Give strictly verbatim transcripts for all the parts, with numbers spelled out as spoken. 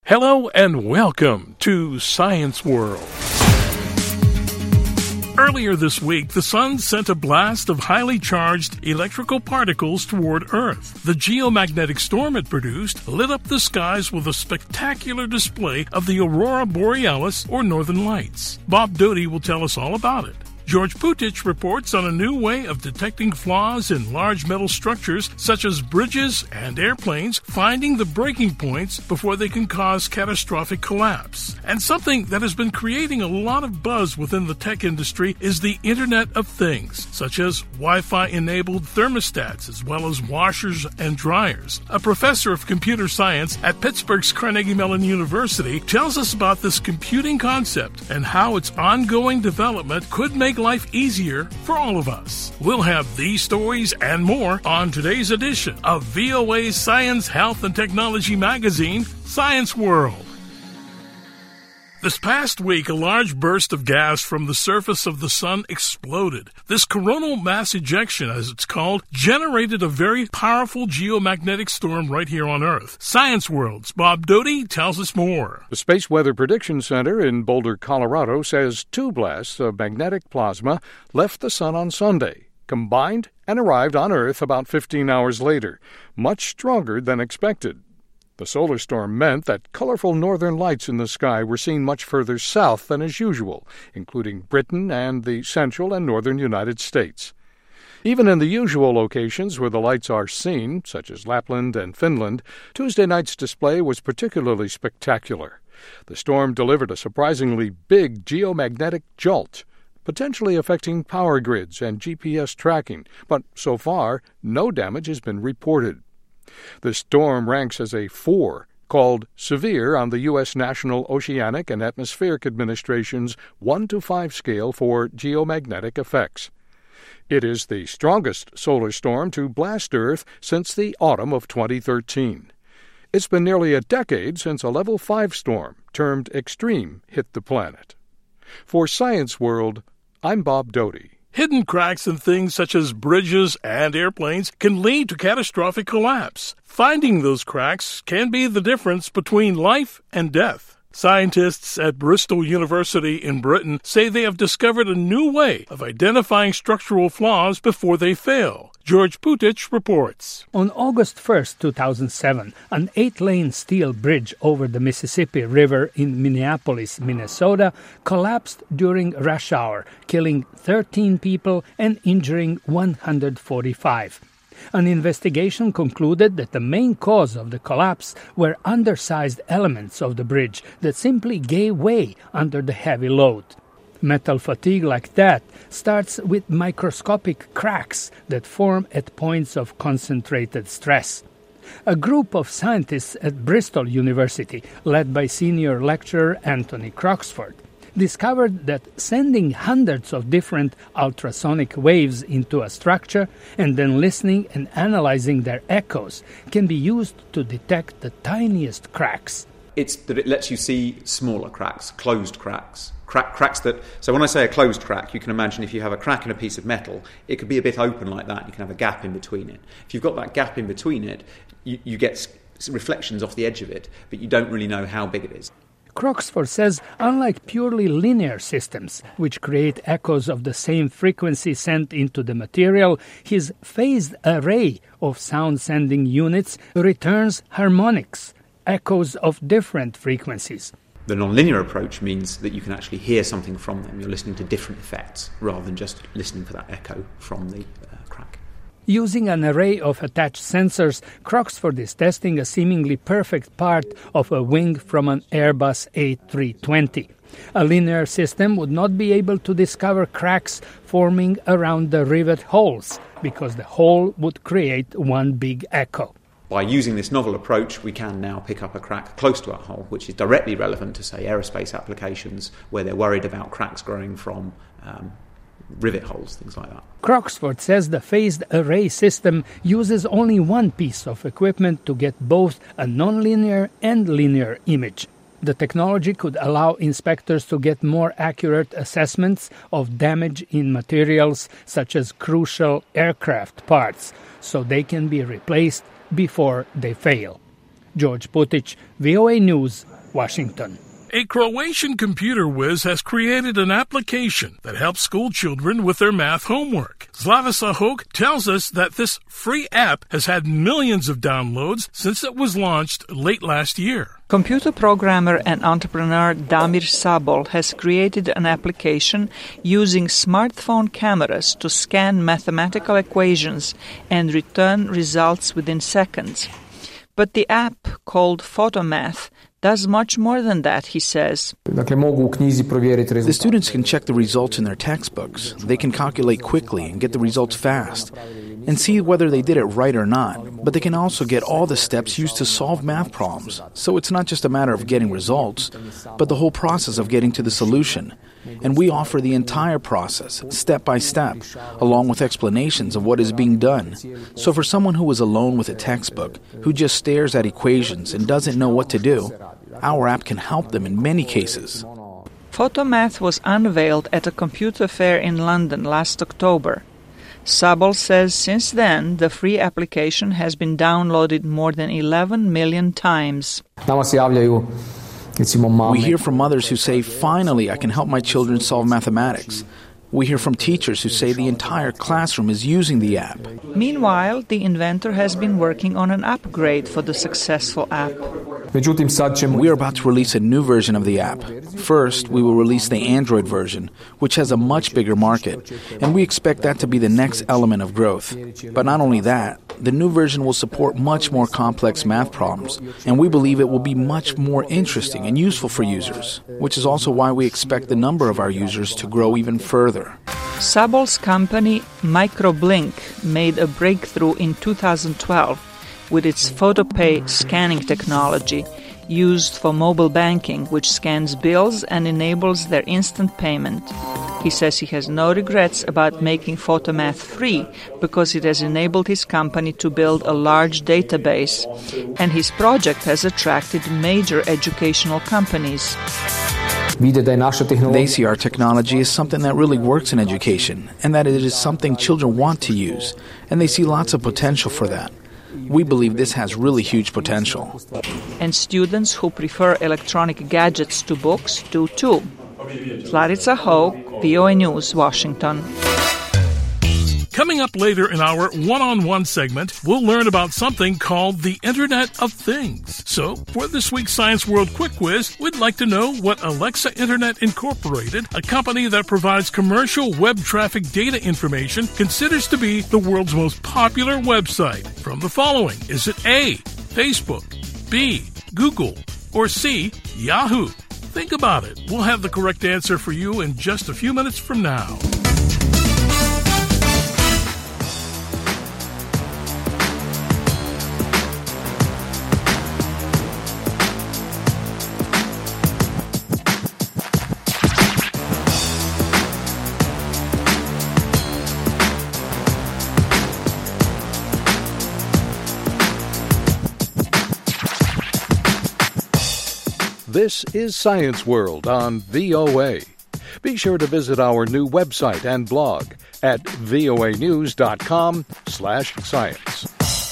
Hello and welcome to Science World. Earlier this week, the sun sent a blast of highly charged electrical particles toward Earth. The geomagnetic storm it produced lit up the skies with a spectacular display of the aurora borealis, or northern lights. Bob Doty will tell us all about it. George Putich reports on a new way of detecting flaws in large metal structures such as bridges and airplanes, finding the breaking points before they can cause catastrophic collapse. And something that has been creating a lot of buzz within the tech industry is the Internet of Things, such as Wi-Fi-enabled thermostats as well as washers and dryers. A professor of computer science at Pittsburgh's Carnegie Mellon University tells us about this computing concept and how its ongoing development could make life easier for all of us. We'll have these stories and more on today's edition of V O A's Science, Health, and Technology magazine, Science World. This past week, a large burst of gas from the surface of the sun exploded. This coronal mass ejection, as it's called, generated a very powerful geomagnetic storm right here on Earth. Science World's Bob Doty tells us more. The Space Weather Prediction Center in Boulder, Colorado, says two blasts of magnetic plasma left the sun on Sunday, combined and arrived on Earth about fifteen hours later, much stronger than expected. The solar storm meant that colorful northern lights in the sky were seen much further south than is usual, including Britain and the central and northern United States. Even in the usual locations where the lights are seen, such as Lapland and Finland, Tuesday night's display was particularly spectacular. The storm delivered a surprisingly big geomagnetic jolt, potentially affecting power grids and G P S tracking, but so far no damage has been reported. The storm ranks as a four, called severe on the U S National Oceanic and Atmospheric Administration's one to five scale for geomagnetic effects. It is the strongest solar storm to blast Earth since the autumn of twenty thirteen. It's been nearly a decade since a level five storm, termed extreme, hit the planet. For Science World, I'm Bob Doty. Hidden cracks in things such as bridges and airplanes can lead to catastrophic collapse. Finding those cracks can be the difference between life and death. Scientists at Bristol University in Britain say they have discovered a new way of identifying structural flaws before they fail. George Putich reports. On August first, two thousand seven, an eight-lane steel bridge over the Mississippi River in Minneapolis, Minnesota, collapsed during rush hour, killing thirteen people and injuring one hundred forty-five. An investigation concluded that the main cause of the collapse were undersized elements of the bridge that simply gave way under the heavy load. Metal fatigue like that starts with microscopic cracks that form at points of concentrated stress. A group of scientists at Bristol University, led by senior lecturer Anthony Croxford, discovered that sending hundreds of different ultrasonic waves into a structure and then listening and analyzing their echoes can be used to detect the tiniest cracks. It's that it lets you see smaller cracks, closed cracks, crack, cracks that... So when I say a closed crack, you can imagine if you have a crack in a piece of metal, it could be a bit open like that. You can have a gap in between it. If you've got that gap in between it, you, you get reflections off the edge of it, but you don't really know how big it is. Croxford says, unlike purely linear systems, which create echoes of the same frequency sent into the material, his phased array of sound-sending units returns harmonics, echoes of different frequencies. The nonlinear approach means that you can actually hear something from them. You're listening to different effects rather than just listening for that echo from the uh, crack. Using an array of attached sensors, Croxford is testing a seemingly perfect part of a wing from an Airbus A three twenty. A linear system would not be able to discover cracks forming around the rivet holes because the hole would create one big echo. By using this novel approach, we can now pick up a crack close to our hole, which is directly relevant to, say, aerospace applications where they're worried about cracks growing from um, rivet holes, things like that. Croxford says the phased array system uses only one piece of equipment to get both a nonlinear and linear image. The technology could allow inspectors to get more accurate assessments of damage in materials such as crucial aircraft parts, so they can be replaced before they fail. George Putich, V O A News, Washington. A Croatian computer whiz has created an application that helps school children with their math homework. Slavica Hoke tells us that this free app has had millions of downloads since it was launched late last year. Computer programmer and entrepreneur Damir Sabol has created an application using smartphone cameras to scan mathematical equations and return results within seconds. But the app, called Photomath, does much more than that, he says. The students can check the results in their textbooks. They can calculate quickly and get the results fast and see whether they did it right or not. But they can also get all the steps used to solve math problems. So it's not just a matter of getting results, but the whole process of getting to the solution. And we offer the entire process, step by step, along with explanations of what is being done. So for someone who is alone with a textbook, who just stares at equations and doesn't know what to do, our app can help them in many cases. Photomath was unveiled at a computer fair in London last October. Sabol says since then, the free application has been downloaded more than eleven million times. We hear from mothers who say, finally, I can help my children solve mathematics. We hear from teachers who say the entire classroom is using the app. Meanwhile, the inventor has been working on an upgrade for the successful app. We are about to release a new version of the app. First, we will release the Android version, which has a much bigger market, and we expect that to be the next element of growth. But not only that, the new version will support much more complex math problems, and we believe it will be much more interesting and useful for users, which is also why we expect the number of our users to grow even further. Sabol's company, Microblink, made a breakthrough in two thousand twelve with its PhotoPay scanning technology used for mobile banking, which scans bills and enables their instant payment. He says he has no regrets about making Photomath free because it has enabled his company to build a large database, and his project has attracted major educational companies. They see our technology as something that really works in education, and that it is something children want to use, and they see lots of potential for that. We believe this has really huge potential. And students who prefer electronic gadgets to books do too. Slavica Hoke, V O A News, Washington. Coming up later in our one-on-one segment, we'll learn about something called the Internet of Things. So, for this week's Science World Quick Quiz, we'd like to know what Alexa Internet Incorporated, a company that provides commercial web traffic data information, considers to be the world's most popular website. From the following, is it A, Facebook, B, Google, or C, Yahoo? Think about it. We'll have the correct answer for you in just a few minutes from now. This is Science World on V O A. Be sure to visit our new website and blog at voanews.com slash science.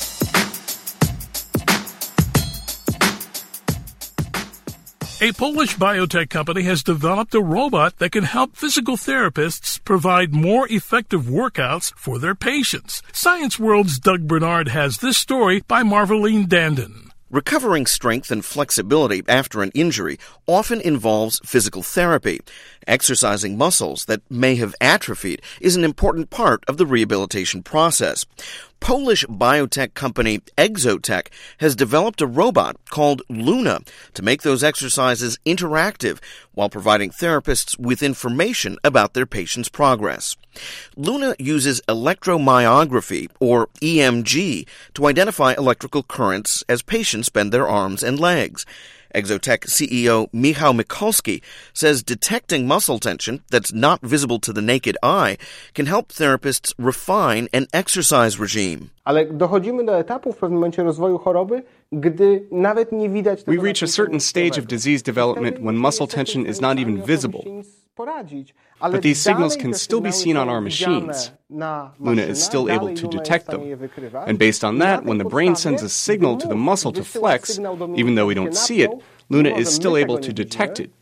A Polish biotech company has developed a robot that can help physical therapists provide more effective workouts for their patients. Science World's Doug Bernard has this story by Marveline Dandon. Recovering strength and flexibility after an injury often involves physical therapy. Exercising muscles that may have atrophied is an important part of the rehabilitation process. Polish biotech company Exotech has developed a robot called Luna to make those exercises interactive while providing therapists with information about their patients' progress. Luna uses electromyography, or E M G, to identify electrical currents as patients bend their arms and legs. Exotech C E O Michał Mikulski says detecting muscle tension that's not visible to the naked eye can help therapists refine an exercise regime. Ale dochodzimy do etapu w pewnym momencie rozwoju choroby, gdy nawet nie widać tego. We reach a certain stage of disease development when muscle tension is not even visible. But these signals can still be seen on our machines. Luna is still able to detect them. And based on that, when the brain sends a signal to the muscle to flex, even though we don't see it, Luna is still able to detect it.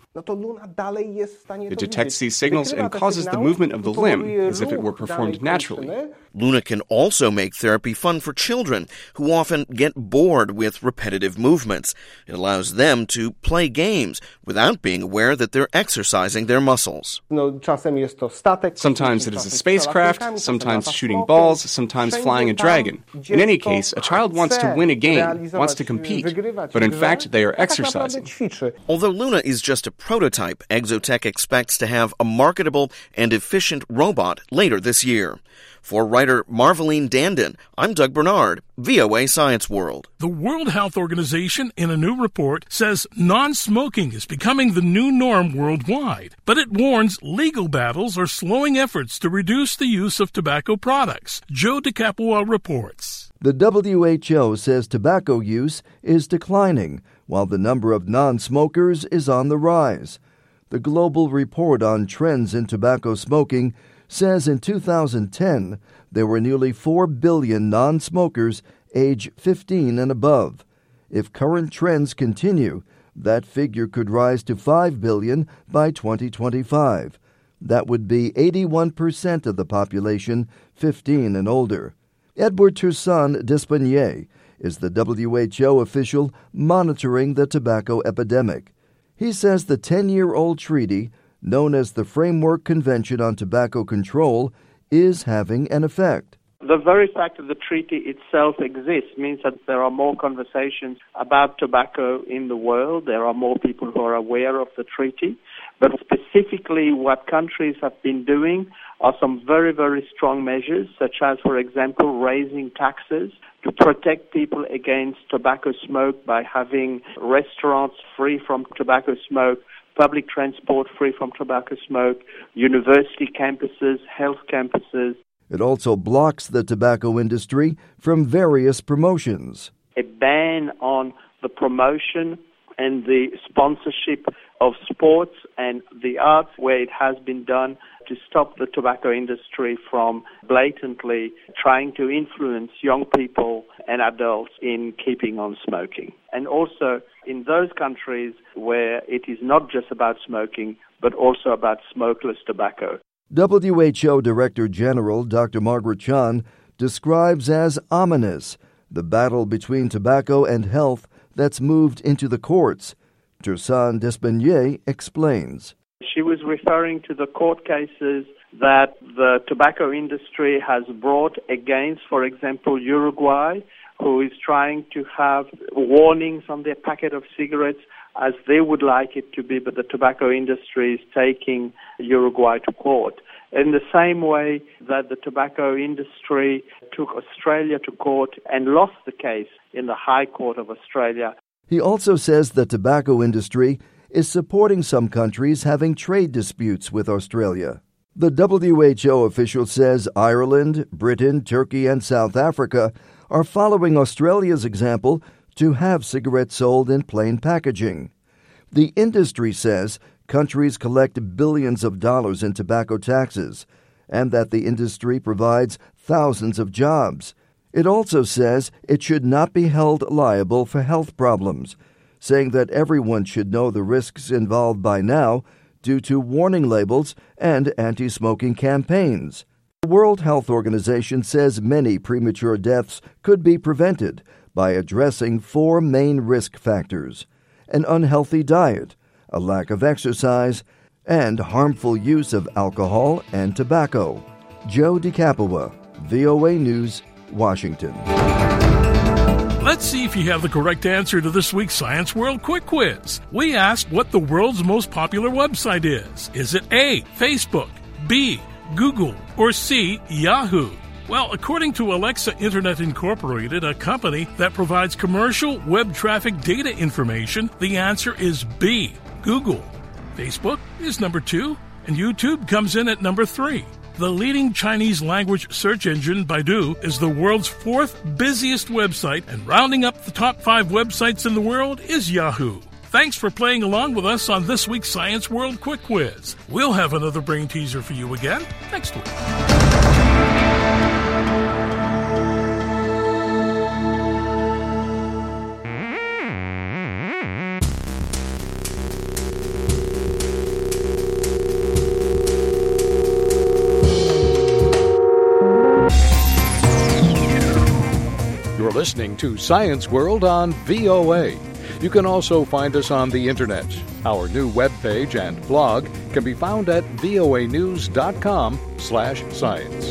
It detects these signals and causes the movement of the limb as if it were performed naturally. Luna can also make therapy fun for children who often get bored with repetitive movements. It allows them to play games without being aware that they're exercising their muscles. Sometimes it is a spacecraft, sometimes shooting balls, sometimes flying a dragon. In any case, a child wants to win a game, wants to compete, but in fact they are exercising. Although Luna is just a prototype, Exotech expects to have a marketable and efficient robot later this year. For writer Marveline Dandin, I'm Doug Bernard, V O A Science World. The World Health Organization, in a new report, says non-smoking is becoming the new norm worldwide, but it warns legal battles are slowing efforts to reduce the use of tobacco products. Joe DeCapua reports. The W H O says tobacco use is declining, while the number of non-smokers is on the rise. The Global Report on Trends in Tobacco Smoking says in two thousand ten there were nearly four billion non-smokers age fifteen and above. If current trends continue, that figure could rise to five billion by twenty twenty-five. That would be eighty-one percent of the population fifteen and older. Edward Toussaint Despanier is the W H O official monitoring the tobacco epidemic. He says the ten-year-old treaty, known as the Framework Convention on Tobacco Control, is having an effect. The very fact that the treaty itself exists means that there are more conversations about tobacco in the world. There are more people who are aware of the treaty. But specifically what countries have been doing are some very, very strong measures, such as, for example, raising taxes to protect people against tobacco smoke by having restaurants free from tobacco smoke, public transport free from tobacco smoke, university campuses, health campuses. It also blocks the tobacco industry from various promotions. A ban on the promotion and the sponsorship of sports and the arts where it has been done to stop the tobacco industry from blatantly trying to influence young people and adults in keeping on smoking. And also in those countries where it is not just about smoking, but also about smokeless tobacco. W H O Director General Doctor Margaret Chan describes as ominous the battle between tobacco and health that's moved into the courts. Toussaint Despanier explains. She was referring to the court cases that the tobacco industry has brought against, for example, Uruguay, who is trying to have warnings on their packet of cigarettes as they would like it to be, but the tobacco industry is taking Uruguay to court. In the same way that the tobacco industry took Australia to court and lost the case in the High Court of Australia. He also says the tobacco industry is supporting some countries having trade disputes with Australia. The W H O official says Ireland, Britain, Turkey, and South Africa are following Australia's example to have cigarettes sold in plain packaging. The industry says countries collect billions of dollars in tobacco taxes and that the industry provides thousands of jobs. It also says it should not be held liable for health problems, saying that everyone should know the risks involved by now due to warning labels and anti-smoking campaigns. The World Health Organization says many premature deaths could be prevented by addressing four main risk factors: an unhealthy diet, a lack of exercise, and harmful use of alcohol and tobacco. Joe DeCapua, V O A News, Washington. Let's see if you have the correct answer to this week's Science World Quick Quiz. We asked what the world's most popular website is. Is it A, Facebook, B, Google, or C, Yahoo? Well, according to Alexa Internet Incorporated, a company that provides commercial web traffic data information, the answer is B, Google. Facebook is number two, and YouTube comes in at number three. The leading Chinese language search engine, Baidu, is the world's fourth busiest website, and rounding up the top five websites in the world is Yahoo. Thanks for playing along with us on this week's Science World Quick Quiz. We'll have another brain teaser for you again next week. You're listening to Science World on V O A. You can also find us on the Internet. Our new webpage and blog can be found at voanews.com slash science.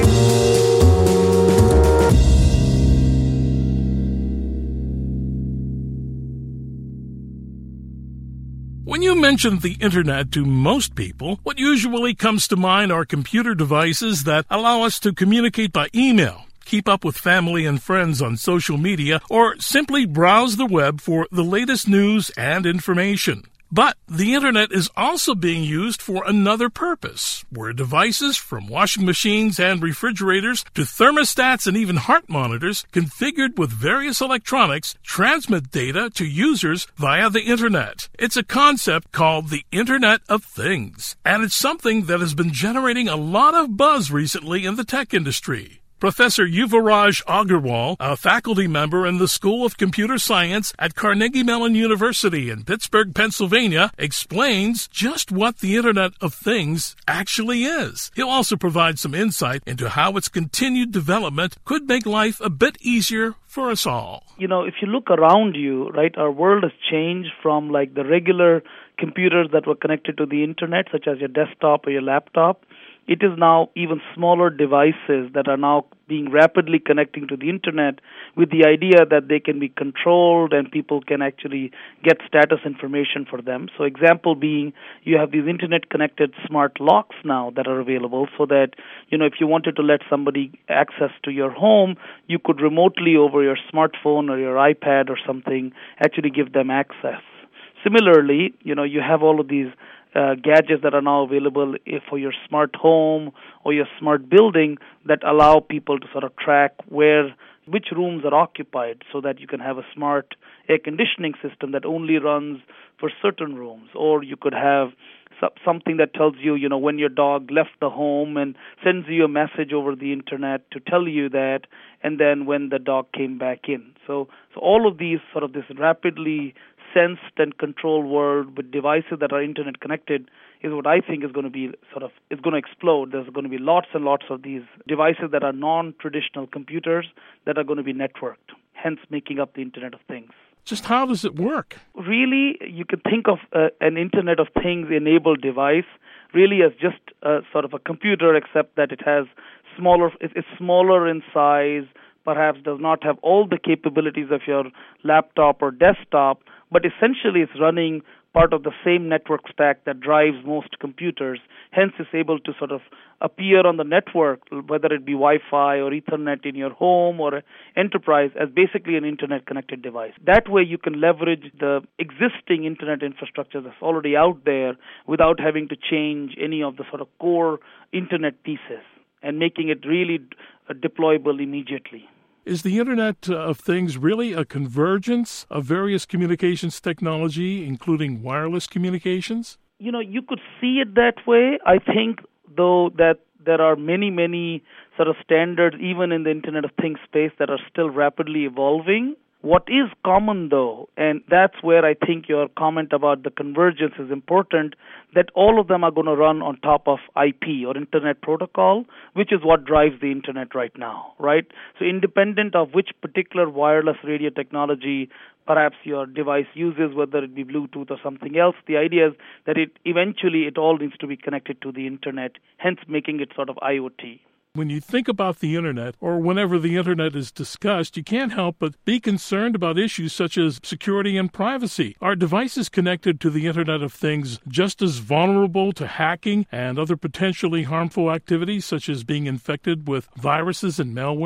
When you mention the Internet to most people, what usually comes to mind are computer devices that allow us to communicate by email, keep up with family and friends on social media, or simply browse the web for the latest news and information. But the Internet is also being used for another purpose, where devices from washing machines and refrigerators to thermostats and even heart monitors configured with various electronics transmit data to users via the Internet. It's a concept called the Internet of Things, and it's something that has been generating a lot of buzz recently in the tech industry. Professor Yuvraj Agarwal, a faculty member in the School of Computer Science at Carnegie Mellon University in Pittsburgh, Pennsylvania, explains just what the Internet of Things actually is. He'll also provide some insight into how its continued development could make life a bit easier for us all. You know, if you look around you, right, our world has changed from like the regular computers that were connected to the Internet, such as your desktop or your laptop. It is now even smaller devices that are now being rapidly connecting to the Internet with the idea that they can be controlled and people can actually get status information for them. So example being, you have these Internet-connected smart locks now that are available so that, you know, if you wanted to let somebody access to your home, you could remotely over your smartphone or your iPad or something actually give them access. Similarly, you know, you have all of these Uh, gadgets that are now available for your smart home or your smart building that allow people to sort of track where, which rooms are occupied so that you can have a smart air conditioning system that only runs for certain rooms. Or you could have so- something that tells you, you know, when your dog left the home and sends you a message over the Internet to tell you that, and then when the dog came back in. So, so all of these sort of this rapidly sensed and controlled world with devices that are Internet connected is what I think is going to be sort of, it's going to explode. There's going to be lots and lots of these devices that are non-traditional computers that are going to be networked, hence making up the Internet of Things. Just how does it work? Really, you could think of uh, an Internet of Things enabled device really as just a, sort of a computer, except that it has smaller, it's smaller in size, perhaps does not have all the capabilities of your laptop or desktop, but essentially it's running part of the same network stack that drives most computers. Hence, it's able to sort of appear on the network, whether it be Wi-Fi or Ethernet in your home or enterprise, as basically an Internet-connected device. That way, you can leverage the existing Internet infrastructure that's already out there without having to change any of the sort of core Internet pieces and making it really deployable immediately. Is the Internet of Things really a convergence of various communications technology, including wireless communications? You know, you could see it that way. I think, though, that there are many, many sort of standards, even in the Internet of Things space, that are still rapidly evolving. What is common, though, and that's where I think your comment about the convergence is important, that all of them are going to run on top of I P or Internet Protocol, which is what drives the Internet right now, right? So independent of which particular wireless radio technology perhaps your device uses, whether it be Bluetooth or something else, the idea is that it eventually it all needs to be connected to the Internet, hence making it sort of I O T. When you think about the Internet, or whenever the Internet is discussed, you can't help but be concerned about issues such as security and privacy. Are devices connected to the Internet of Things just as vulnerable to hacking and other potentially harmful activities, such as being infected with viruses and malware?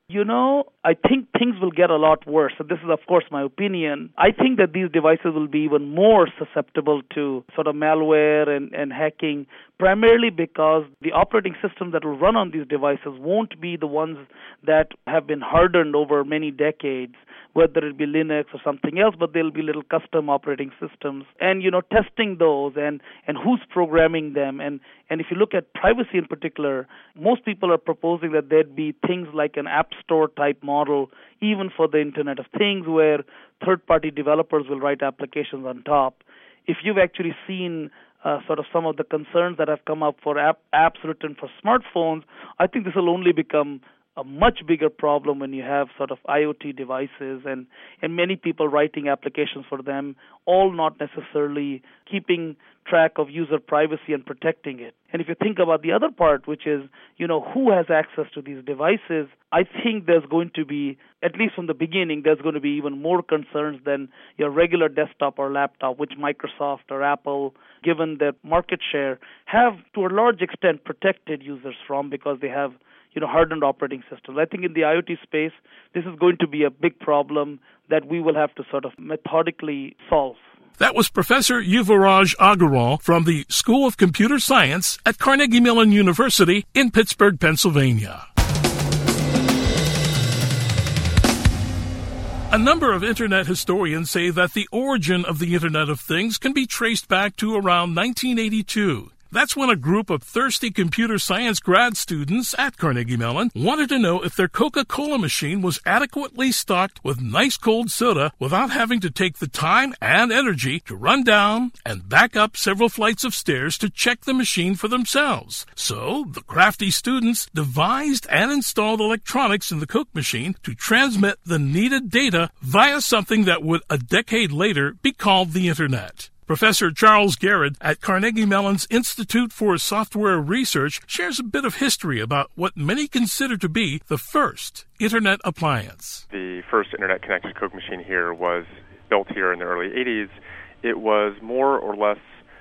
You know, I think things will get a lot worse. So this is, of course, my opinion. I think that these devices will be even more susceptible to sort of malware and, and hacking, primarily because the operating systems that will run on these devices won't be the ones that have been hardened over many decades, whether it be Linux or something else, but they'll be little custom operating systems. And, you know, testing those and, and who's programming them. And, and if you look at privacy in particular, most people are proposing that there'd be things like an app store type model, even for the Internet of Things, where third-party developers will write applications on top. If you've actually seen uh, sort of some of the concerns that have come up for app, apps written for smartphones, I think this will only become a much bigger problem when you have sort of IoT devices and, and many people writing applications for them, all not necessarily keeping track of user privacy and protecting it. And if you think about the other part, which is, you know, who has access to these devices, I think there's going to be, at least from the beginning, there's going to be even more concerns than your regular desktop or laptop, which Microsoft or Apple, given their market share, have to a large extent protected users from because they have you know, hardened operating systems. I think in the IoT space, this is going to be a big problem that we will have to sort of methodically solve. That was Professor Yuvraj Agarwal from the School of Computer Science at Carnegie Mellon University in Pittsburgh, Pennsylvania. A number of Internet historians say that the origin of the Internet of Things can be traced back to around nineteen eighty-two. That's when a group of thirsty computer science grad students at Carnegie Mellon wanted to know if their Coca-Cola machine was adequately stocked with nice cold soda without having to take the time and energy to run down and back up several flights of stairs to check the machine for themselves. So, the crafty students devised and installed electronics in the Coke machine to transmit the needed data via something that would a decade later be called the Internet. Professor Charles Garrett at Carnegie Mellon's Institute for Software Research shares a bit of history about what many consider to be the first Internet appliance. The first Internet-connected Coke machine here was built here in the early eighties. It was more or less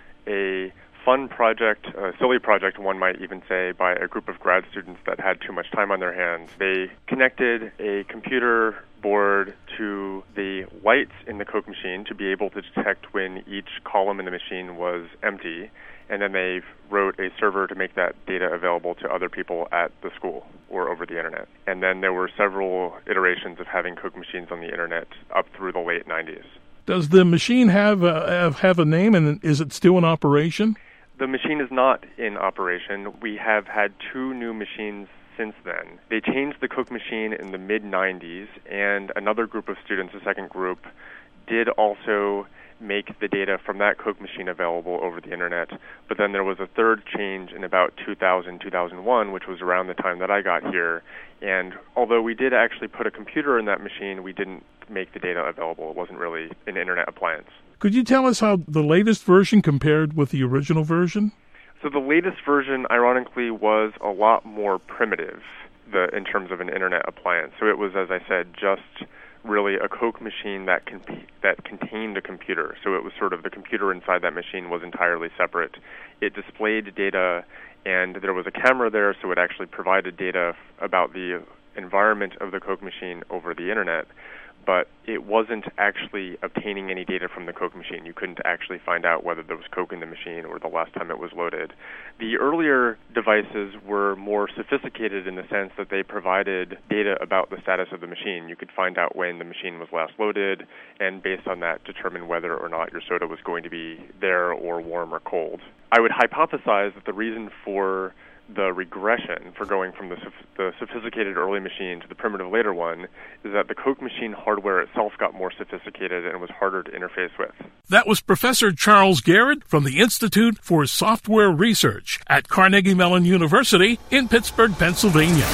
a fun project, a silly project, one might even say, by a group of grad students that had too much time on their hands. They connected a computer board to the lights in the Coke machine to be able to detect when each column in the machine was empty, and then they wrote a server to make that data available to other people at the school or over the Internet. And then there were several iterations of having Coke machines on the Internet up through the late nineties. Does the machine have a, have a name, and is it still in operation? The machine is not in operation. We have had two new machines since then. They changed the Coke machine in the mid nineties, and another group of students, a second group, did also make the data from that Coke machine available over the Internet. But then there was a third change in about two thousand, two thousand one, which was around the time that I got here. And although we did actually put a computer in that machine, we didn't make the data available. It wasn't really an Internet appliance. Could you tell us how the latest version compared with the original version? So the latest version, ironically, was a lot more primitive the, in terms of an Internet appliance. So it was, as I said, just really a Coke machine that con- that contained a computer. So it was sort of the computer inside that machine was entirely separate. It displayed data, and there was a camera there, so it actually provided data f- about the environment of the Coke machine over the Internet. But it wasn't actually obtaining any data from the Coke machine. You couldn't actually find out whether there was Coke in the machine or the last time it was loaded. The earlier devices were more sophisticated in the sense that they provided data about the status of the machine. You could find out when the machine was last loaded, and based on that, determine whether or not your soda was going to be there or warm or cold. I would hypothesize that the reason for the regression for going from the, the sophisticated early machine to the primitive later one is that the Coke machine hardware itself got more sophisticated and was harder to interface with. That was Professor Charles Garrett from the Institute for Software Research at Carnegie Mellon University in Pittsburgh, Pennsylvania.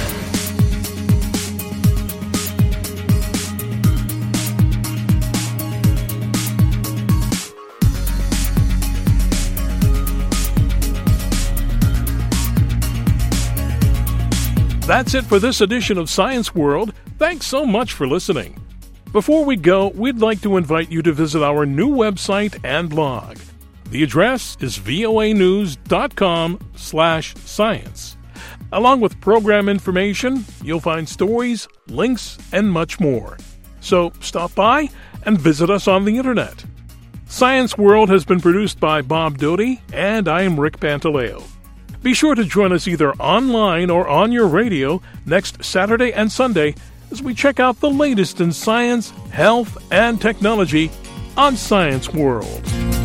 That's it for this edition of Science World. Thanks so much for listening. Before we go, we'd like to invite you to visit our new website and blog. The address is voanews.com slash science. Along with program information, you'll find stories, links, and much more. So stop by and visit us on the internet. Science World has been produced by Bob Doty, and I am Rick Pantaleo. Be sure to join us either online or on your radio next Saturday and Sunday as we check out the latest in science, health, and technology on Science World.